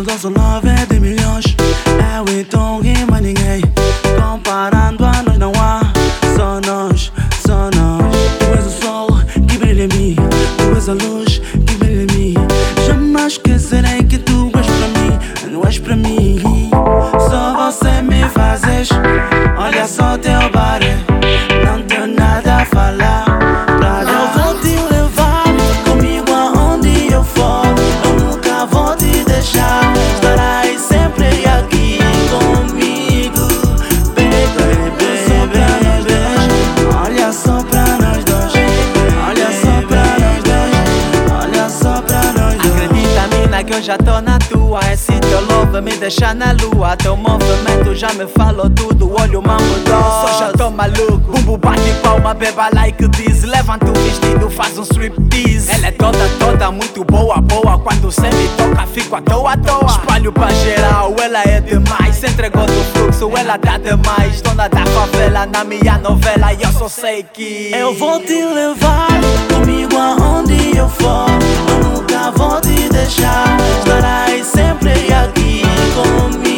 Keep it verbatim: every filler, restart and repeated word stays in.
Nosso nosso love é de milhões. Eu e tu e mais ninguém. Comparando a nós não há. Só nós, só nós. Tu és o sol que brilha em mim. Tu és a luz que brilha em mim. Jamais esquecerei que tu és para mim. Não és para mim. Só você me fazes. Olha só teu bar. Não tenho nada a falar. Eu vou te levar comigo aonde eu for. Eu nunca vou te deixar. Estarás sempre aqui comigo, baby, baby. Olha só pra nós dois. Olha só pra nós dois. Olha só pra nós dois. Acredita, mina, que eu já tô na tua. Esse teu love me deixa na lua. Teu movimento já me falou tudo. Olho mal mudou, só já tô maluco. Bumbo bate palma, beba like diz. Levanta o vestido, faz um striptease. Ela é toda, toda muito boa, boa. Quando cê me toca, fico à toa, à toa. Espalho pra geral, ela é demais. Se entregou do fluxo, ela dá demais. Dona da favela na minha novela. E eu só sei que eu vou te levar comigo aonde eu for. Eu nunca vou te deixar. Estarás sempre aqui comigo.